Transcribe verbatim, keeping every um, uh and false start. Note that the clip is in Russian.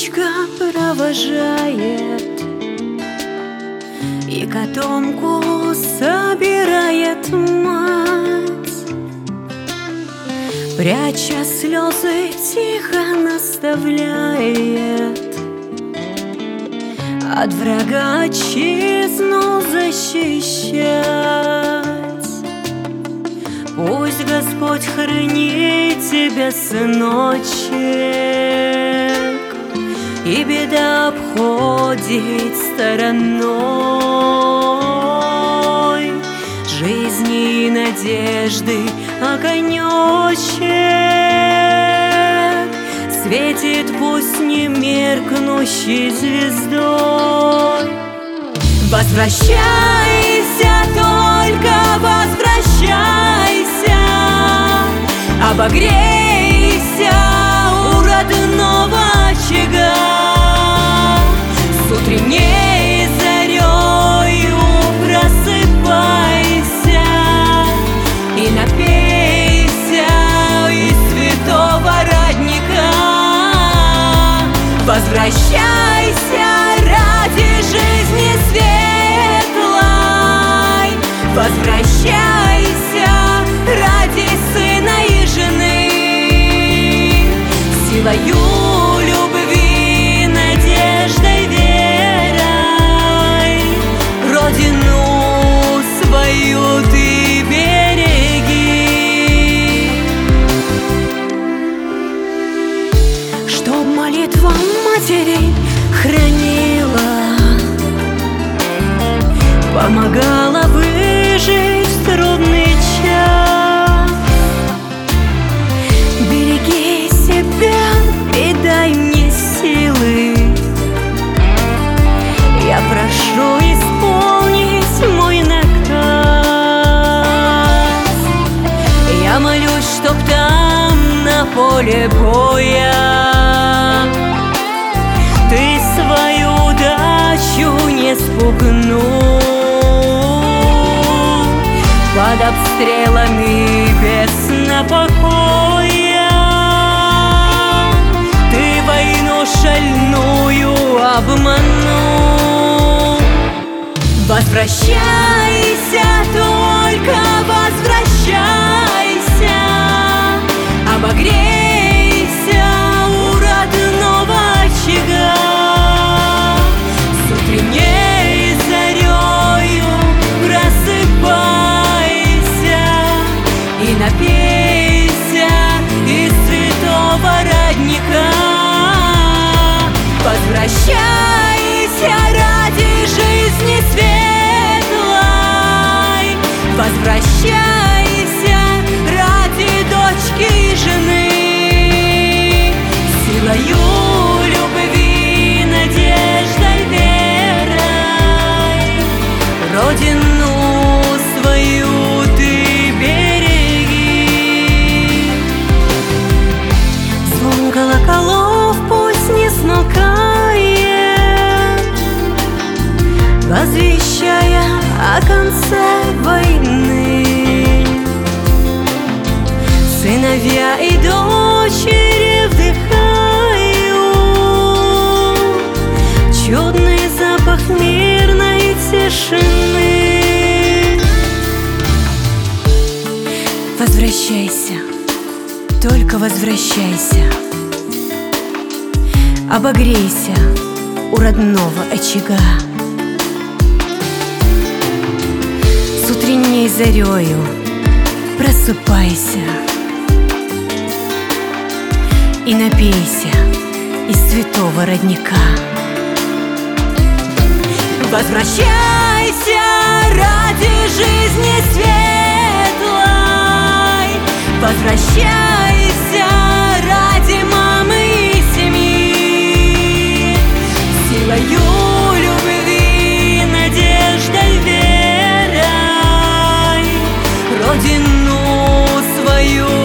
внучка провожает и котомку собирает мать, пряча слезы, тихо наставляет от врага отчизну защищать. Пусть Господь хранит тебя, сыночек, и беда обходит стороной. Жизни и надежды огонечек светит пусть не меркнущей звездой. Возвращайся, только возвращайся, обогрейся у родного очага. С утренней зарею просыпайся и напейся из святого родника. Возвращайся ради жизни светлой, возвращайся ради сына и жены, силою любви, надеждой, верой родину свою ты береги. Чтоб молитва матерей хранила, помогала выжить в трудный час. Береги себя и дай мне силы, я прошу исполнить мой наказ. Я молюсь, чтоб там на поле боя ты свою удачу не спугнул. Под обстрелами бездна покоя ты войну шальную обманул. Возвращайся, только возвращайся, обогрейся у родного очага. С утренней зарею просыпайся и напейся из святого родника. Возвращайся ради жизни светлой, возвращайся ради дочки и жены, силою любви, надеждой, верой родину свою ты береги. Звон колоколов пусть не смолкает, возвещая о конце войны. Сыновья и дочери вдыхают чудный запах мирной тишины. Возвращайся, только возвращайся, обогрейся у родного очага. С утренней зарею просыпайся и напейся из святого родника. Возвращайся ради жизни светлой, возвращайся ради мамы и семьи, силою любви, надеждой, верой родину свою